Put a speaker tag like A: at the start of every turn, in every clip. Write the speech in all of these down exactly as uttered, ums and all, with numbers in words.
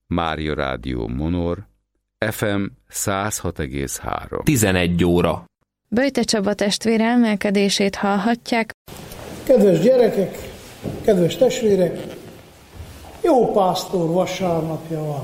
A: Mária Rádió Monor, ef em száz hat egész három.
B: tizenegy óra.
C: Böjte Csaba testvér elmélkedését hallhatják.
D: Kedves gyerekek, kedves testvérek, jó pásztor vasárnapja van.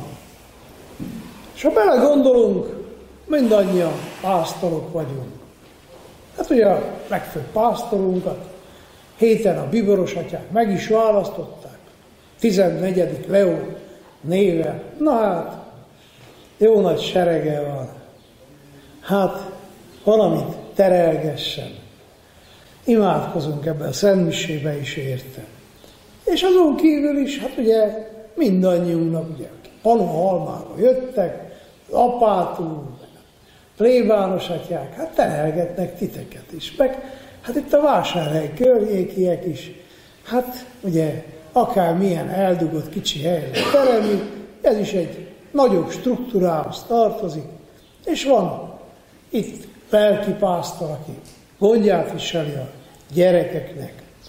D: És ha belegondolunk, mindannyian pásztorok vagyunk. Hát ugye a legfőbb pásztorunkat héten a bíboros atyák meg is választották. tizennegyedik Leó néven. Na hát, jó nagy serege van. Hát, valamit terelgessen. Imádkozunk ebben a szentmisébe is érte. És azon kívül is, hát ugye mindannyiunknak, ugye, akik Panohalmára jöttek, az apától, plébános atyák, hát terelgetnek titeket is. Meg hát itt a Vásárhely környékiek is, hát ugye akármilyen eldugott kicsi helyre terelni, ez is egy nagyobb struktúrához tartozik, és van itt lelkipásztor, aki gondját viseli a gyerekeknek.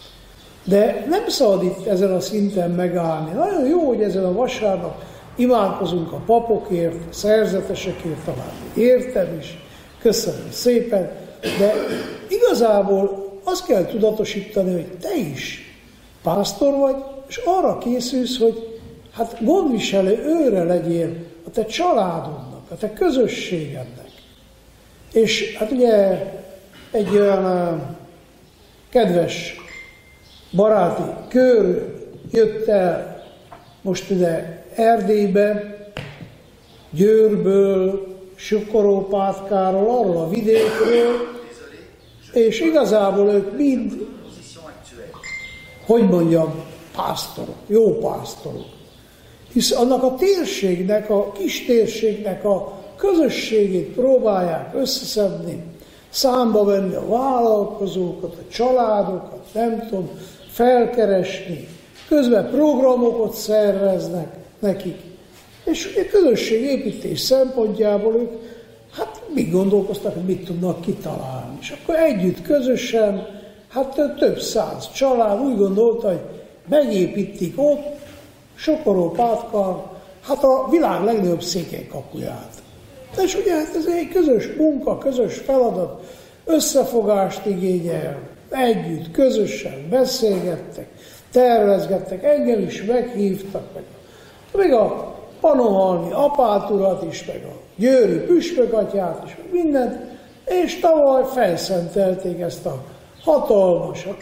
D: De nem szabad itt ezen a szinten megállni. Nagyon jó, hogy ezen a vasárnap imádkozunk a papokért, a szerzetesekért, talán értem is, köszönöm szépen, de igazából azt kell tudatosítani, hogy te is pásztor vagy, és arra készülsz, hogy hát gondviselő őre legyél a te családodnak, a te közösségednek. És hát ugye egy olyan kedves baráti kör jött el most ide Erdélybe, Győrből, Sukorópátkáról, arról a vidékről, és igazából ők mind, hogy mondjam, pásztorok, jó pásztorok. Hisz annak a térségnek, a kis térségnek a közösségét próbálják összeszedni, számba venni a vállalkozókat, a családokat, nem tudom, felkeresni, közben programokat szerveznek nekik. És a közösségépítés szempontjából ők, hát mit gondolkoztak, hogy mit tudnak kitalálni. És akkor együtt, közösen, hát több száz család úgy gondolta, hogy megépítik ott, Sokorópátkán, hát a világ legnagyobb székelykapuját. És ugye hát ez egy közös munka, közös feladat, összefogást igényel, együtt, közösen beszélgettek, tervezgettek, engem is meghívtak, meg, meg a panohalmi apáturat is, meg a győri püspökatyát is, meg mindent, és tavaly felszentelték ezt a hatalmasat,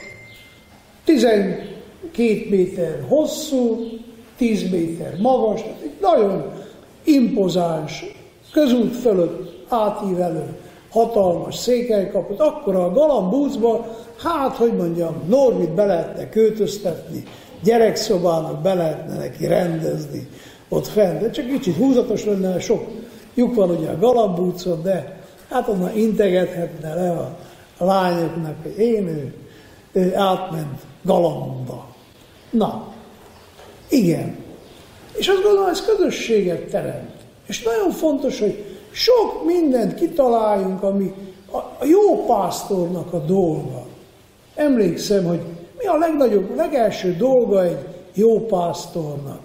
D: tizenkét méter hosszú, tíz méter magas, egy nagyon impozáns, közút fölött átívelő, hatalmas székelykaput, akkor a galambúcba, hát, hogy mondjam, Norvit be lehetne költöztetni, gyerekszobának be lehetne neki rendezni ott fent, de csak kicsit húzatos lenne, sok lyuk van ugye a galambúcon, de hát onnan integethetne le a, a lányoknak, hogy én ő, ő átment galamba. Na, igen. És azt gondolom, ez közösséget teremt. És nagyon fontos, hogy sok mindent kitaláljunk, ami a, a jó pásztornak a dolga. Emlékszem, hogy mi a legnagyobb, legelső dolga egy jó pásztornak.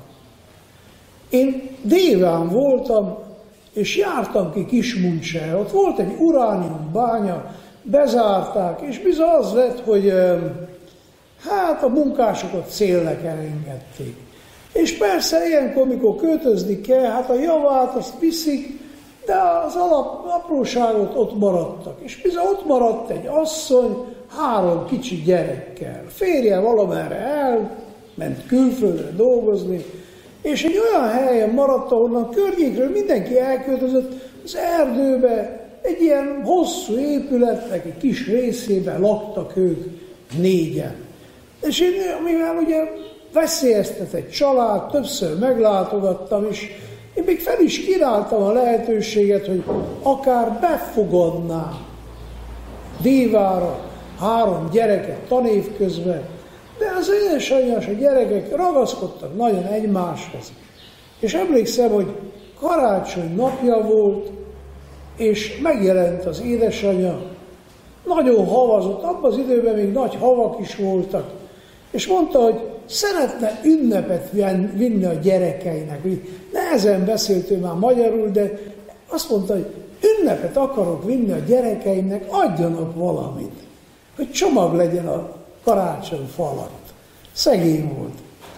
D: Én Déván voltam, és jártam ki Kismuncsára. Ott volt egy uránium bánya, bezárták, és bizony az lett, hogy hát a munkásokat célnek elengedték. És persze ilyenkor, amikor költözni kell, hát a javát azt viszik, de az alap, apróságot ott maradtak. És bizony ott maradt egy asszony három kicsi gyerekkel. Férje valamerre elment külföldre dolgozni, és egy olyan helyen maradt, ahonnan környékről mindenki elköltözött az erdőbe, egy ilyen hosszú épületnek egy kis részében laktak ők négyen. És én, mivel ugye veszélyeztetett család, többször meglátogattam, és én még fel is kínáltam a lehetőséget, hogy akár befogadnám Dévára három gyereket tanév közben, de az édesanyja és a gyerekek ragaszkodtak nagyon egymáshoz. És emlékszem, hogy karácsony napja volt, és megjelent az édesanyja, nagyon havazott, abban az időben még nagy havak is voltak, és mondta, hogy szeretne ünnepet vinni a gyerekeinek, hogy ne nehezen beszélt ő már magyarul, de azt mondta, hogy ünnepet akarok vinni a gyerekeimnek, adjanak valamit, hogy csomag legyen a karácsonyfa alatt. Szegény volt.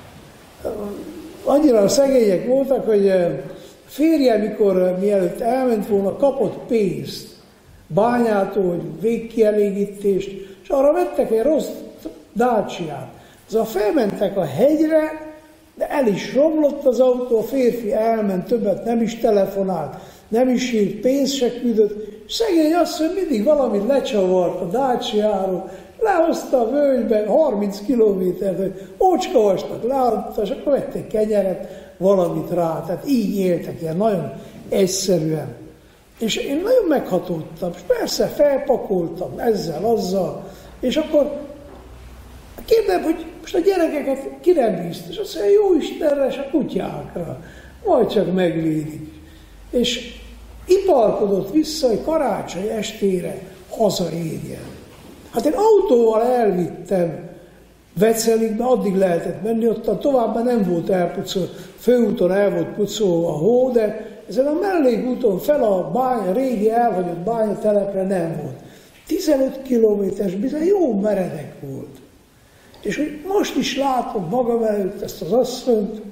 D: Annyira szegények voltak, hogy férje, mikor mielőtt elment volna, kapott pénzt bányától, hogy végkielégítést, és arra vettek egy rossz Daciát. Azon felmentek a hegyre, de el is romlott az autó, a férfi elment, többet nem is telefonált, nem is írt, pénzt se küldött, és szegény asszony mindig valamit lecsavart a Daciáról, lehozta a völgyben harminc kilométert, hogy ócskavasnak leadta, és akkor vették kenyeret, valamit rá. Tehát így éltek, ilyen nagyon egyszerűen. És én nagyon meghatódtam, és persze felpakoltam ezzel, azzal, és akkor kérdem, hogy most a gyerekeket kire bízt, és azt mondja, jó Istenre, és a kutyákra, majd csak megvédik. És iparkodott vissza, hogy karácsony estére hazaérjen. Hát én autóval elvittem Veceligbe, addig lehetett menni, ottan továbbá nem volt elpucolva, főúton el volt pucolva a hó, de ezen a mellékúton fel a bánya, régi elhagyott bányatelepre nem volt. tizenöt kilométeres, bizony jó meredek volt. És hogy most is látom magam előtt ezt az asszonyt,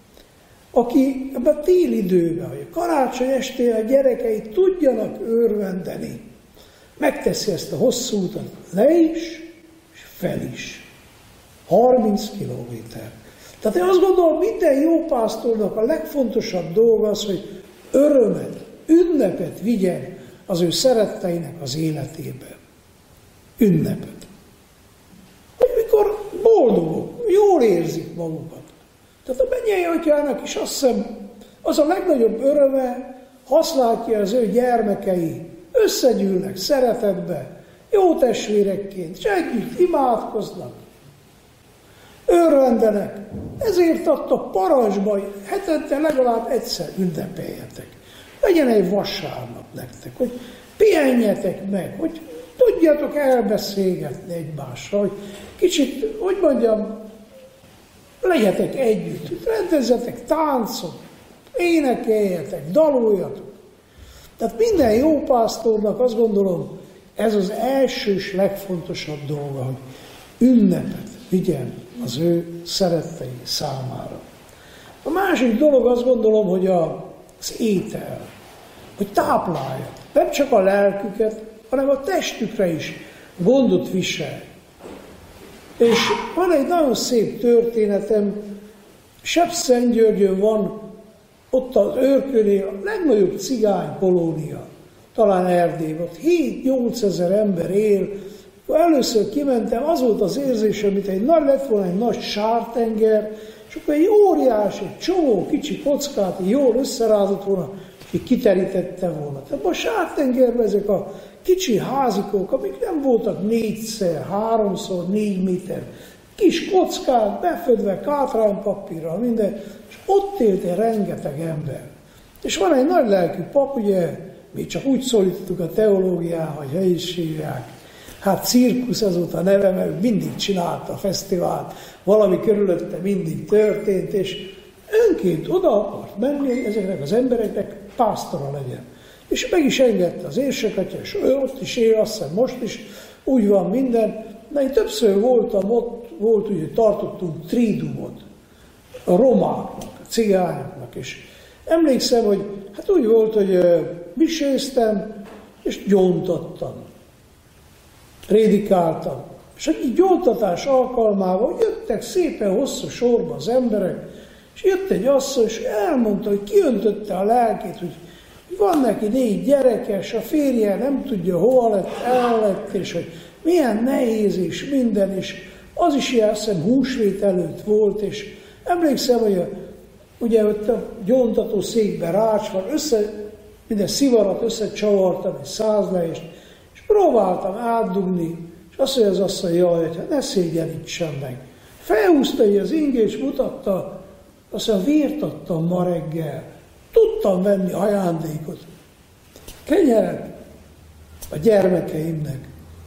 D: aki ebben a téli időben, hogy a karácsony estére a gyerekei tudjanak örvendeni, megteszi ezt a hosszú utat le is, és fel is. harminc kilométer. Tehát én azt gondolom, minden jó pásztornak a legfontosabb dolga az, hogy örömet, ünnepet vigyen az ő szeretteinek az életébe. Ünnepet. Hogy mikor boldogok, jól érzik magukat. Tehát a mennyei atyának is azt hiszem, az a legnagyobb öröme, ha azt látja, az ő gyermekei összegyűlnek szeretetbe, jó testvérekként, és együtt imádkoznak, örvendenek. Ezért adta parancsba, hogy hetente legalább egyszer ünnepeljetek. Legyen egy vasárnap nektek, hogy pihenjetek meg, hogy tudjatok elbeszélgetni egymással, hogy kicsit, hogy mondjam, legyetek együtt, rendezzetek táncot, énekeljetek, daloljatok. Tehát minden jó pásztornak azt gondolom, ez az első és legfontosabb dolga, hogy ünnepet vigyen az ő szerettei számára. A másik dolog azt gondolom, hogy az étel, hogy táplálja. Nem csak a lelküket, hanem a testükre is gondot visel. És van egy nagyon szép történetem, Sepszentgyörgyön van, ott az Őrkönél a legnagyobb cigány kolónia, talán Erdélyben, ott hét-nyolc ezer ember él. Először kimentem, az volt az érzésem, mint egy nagy lett volna egy nagy sártenger, és akkor egy óriási, egy csomó kicsi kockát jól összerázott volna, és kiterítette volna. Tehát a sártengerben ezek a kicsi házikók, amik nem voltak négyszer, háromszor, négy méter, kis kockák, befedve kátránypapírral, minden, és ott élt egy rengeteg ember. És van egy nagy lelkű pap, ugye, mi csak úgy szólítottuk a teológiát, hogy helyi is hívják. Hát cirkusz az volt a neve, mert mindig csinálta a fesztivált, valami körülötte mindig történt, és önként oda akart menni, hogy ezeknek az embereknek pásztora legyen. És meg is engedte az érsekatya, és ő ott is él, azt hiszem most is, úgy van minden. De én többször voltam ott, volt úgy, hogy tartottunk trídumot a romáknak, a cigányoknak, és emlékszem, hogy hát úgy volt, hogy miséztem, és gyóntattam. Prédikáltam. És egy gyóntatás alkalmával jöttek szépen hosszú sorba az emberek, és jött egy asszony, és elmondta, hogy kiöntötte a lelkét, hogy van neki négy gyerekes, a férje nem tudja, hova lett, el lett, és hogy milyen nehéz és minden, és az is ilyen, azt hiszem, húsvét előtt volt, és emlékszem, hogy a, ugye ott a gyóntató székben rács van, össze, minden szivarat összecsavartam, egy százlejést, és próbáltam átdugni, és azt mondja az asszony, jaj, hogy hát ne szégyenítsen meg. Felhúzta így az ingét, és mutatta, azt mondja, vért adtam ma reggel. Tudtam venni ajándékot. Kenyeret a gyermekeimnek.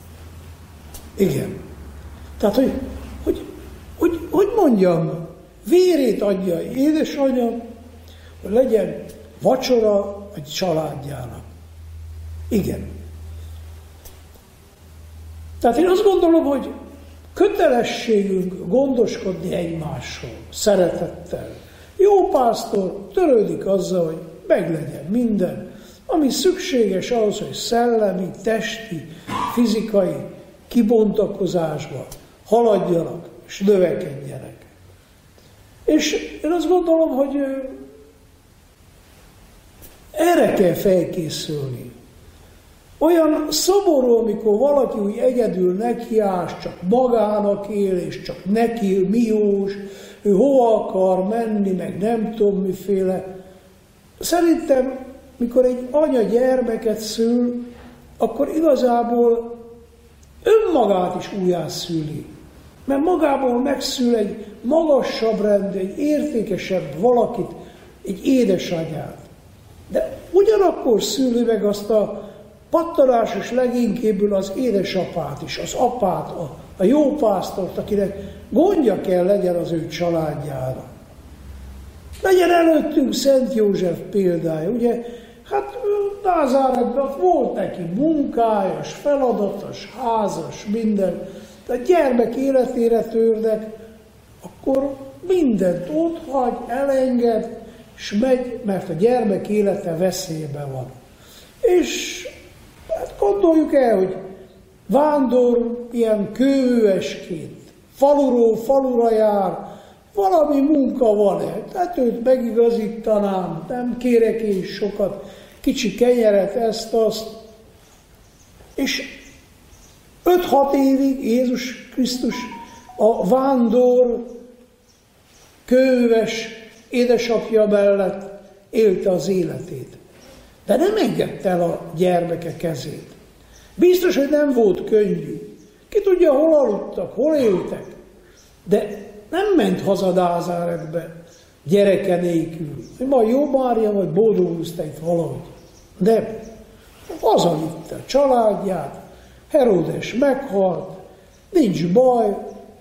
D: Igen. Tehát, hogy, hogy, hogy, hogy mondjam, vérét adja édesanyja, hogy legyen vacsora egy családjának. Igen. Tehát én azt gondolom, hogy kötelességünk gondoskodni egymásról, szeretettel. Jó pásztor törődik azzal, hogy meglegyen minden, ami szükséges ahhoz, hogy szellemi, testi, fizikai kibontakozásba haladjanak és növekedjenek. És én azt gondolom, hogy erre kell felkészülni. Olyan szomorú, amikor valaki úgy egyedül nekiás, csak magának él, és csak neki miós, ő hova akar menni, meg nem tudom miféle. Szerintem, mikor egy anya gyermeket szül, akkor igazából önmagát is újjászüli. Mert magából megszül egy magasabb rendű, egy értékesebb valakit, egy édesanyát. De ugyanakkor szüli meg azt a pattanásos legénykéből az édesapát is, az apát, a, a jó pásztort, akinek gondja kell legyen az ő családjára. Legyen előttünk Szent József példája, ugye, hát Názáretben volt neki munkájas, feladatos, házas, minden, de a gyermek életére törnek, akkor mindent ott hagy, elenged, és megy, mert a gyermek élete veszélyben van. És hát gondoljuk el, hogy vándor ilyen kőművesként, faluról falura jár, valami munka van-e, tehát őt megigazítanám, nem kérek én sokat, kicsi kenyeret, ezt, azt. És öt-hat évig Jézus Krisztus a vándor, kőműves édesapja mellett élte az életét. De nem engedte el a gyermeke kezét. Biztos, hogy nem volt könnyű. Ki tudja, hol aludtak, hol éltek. De nem ment haza Názáretbe gyereke nélkül. Majd jó Mária, vagy boldogulsz te itt valahogy. De hazavitte a családját, Heródes meghalt, nincs baj,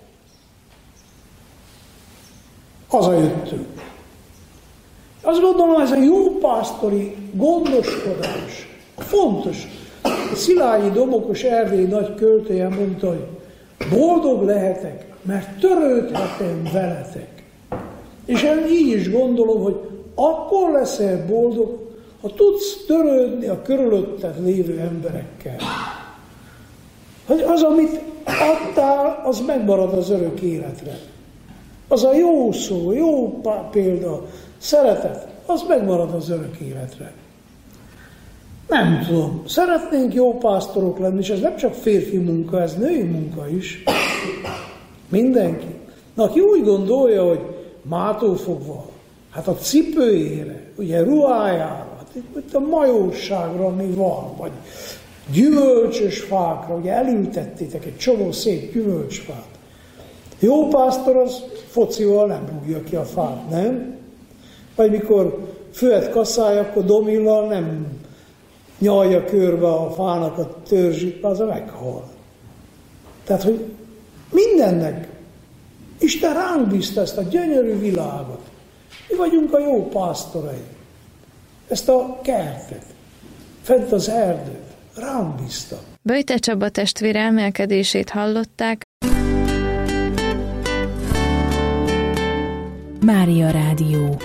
D: hazajöttünk. Azt gondolom, ez a jó pásztori gondoskodás fontos. Szilágyi Domokos Erdély nagy költője mondta, hogy boldog lehetek, mert törődhetem veletek. És én így is gondolom, hogy akkor leszel boldog, ha tudsz törődni a körülötted lévő emberekkel. Hogy az, amit adtál, az megmarad az örök életre. Az a jó szó, jó példa, szeretet, az megmarad az örök életre. Nem tudom, szeretnénk jó pásztorok lenni, és ez nem csak férfi munka, ez női munka is. Mindenki. Na, aki úgy gondolja, hogy mától fogva, hát a cipőjére, ugye ruhájára, hát itt a majóságra, ami van, vagy gyümölcsös fákra, ugye elültettétek egy csomó szép gyümölcsfát. Jó pásztor az focival nem rúgja ki a fát, nem? Vagy mikor főhet kaszálja, akkor domillal nem nyalja körbe a fának a törzsit, az a meghal. Tehát, hogy mindennek Isten ránk bízta ezt a gyönyörű világot. Mi vagyunk a jó pásztorai. Ezt a kertet, fent az erdőt, ránk bízta.
C: Böjte Csaba testvér elmélkedését hallották.
B: Mária Rádió.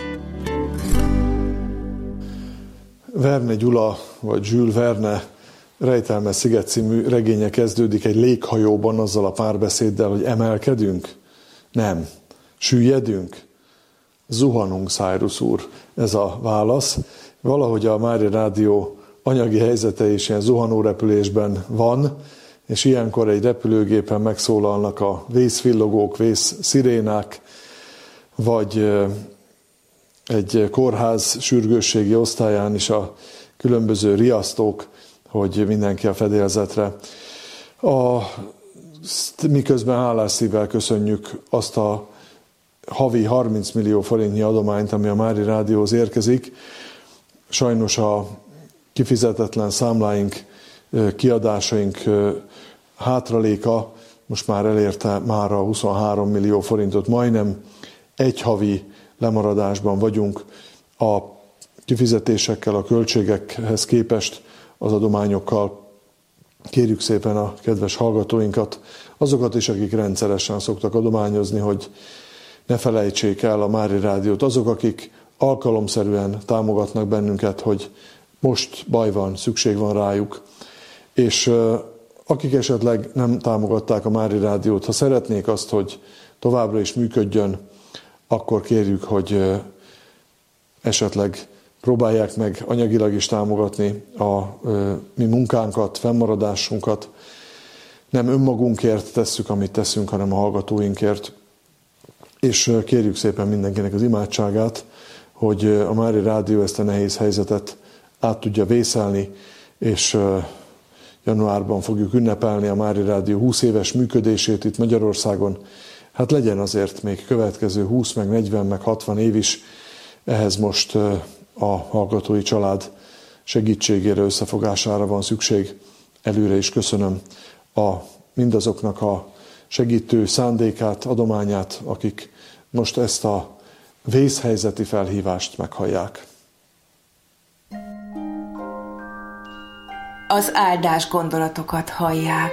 E: Verne Gyula, vagy Jules Verne Rejtelmes sziget című regénye kezdődik egy léghajóban azzal a párbeszéddel, hogy emelkedünk? Nem. Süllyedünk? Zuhanunk, Cyrus úr. Ez a válasz. Valahogy a Mária Rádió anyagi helyzete is ilyen zuhanórepülésben van, és ilyenkor egy repülőgépen megszólalnak a vészvillogók, vészszirénák, vagy egy kórház sürgősségi osztályán is a különböző riasztók, hogy mindenki a fedélzetre. A, miközben hálás szívvel köszönjük azt a havi harminc millió forintnyi adományt, ami a Mária Rádióhoz érkezik. Sajnos a kifizetetlen számláink, kiadásaink hátraléka most már elérte már a huszonhárom millió forintot, majdnem egy havi lemaradásban vagyunk a kifizetésekkel, a költségekhez képest az adományokkal. Kérjük szépen a kedves hallgatóinkat, azokat is, akik rendszeresen szoktak adományozni, hogy ne felejtsék el a Mári Rádiót. Azok, akik alkalomszerűen támogatnak bennünket, hogy most baj van, szükség van rájuk, és akik esetleg nem támogatták a Mári Rádiót, ha szeretnék azt, hogy továbbra is működjön, akkor kérjük, hogy esetleg próbálják meg anyagilag is támogatni a mi munkánkat, fennmaradásunkat. Nem önmagunkért tesszük, amit teszünk, hanem a hallgatóinkért. És kérjük szépen mindenkinek az imádságát, hogy a Mári Rádió ezt a nehéz helyzetet át tudja vészelni, és januárban fogjuk ünnepelni a Mári Rádió húsz éves működését itt Magyarországon. Hát legyen azért még következő húsz, meg negyven, meg hatvan év is. Ehhez most a hallgatói család segítségére, összefogására van szükség. Előre is köszönöm a, mindazoknak a segítő szándékát, adományát, akik most ezt a vészhelyzeti felhívást meghallják.
B: Az áldás gondolatokat hallják.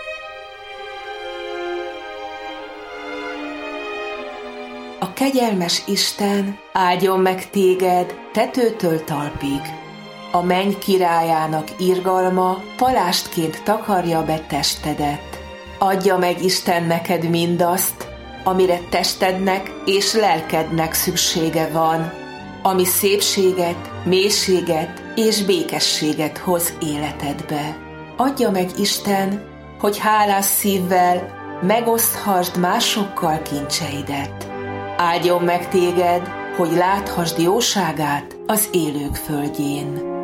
B: A kegyelmes Isten áldjon meg téged tetőtől talpig. A menny királyának irgalma palástként takarja be testedet. Adja meg Isten neked mindazt, amire testednek és lelkednek szüksége van, ami szépséget, mélységet és békességet hoz életedbe. Adja meg Isten, hogy hálás szívvel megoszthasd másokkal kincseidet. Áldjon meg téged, hogy láthassd jóságát az élők földjén.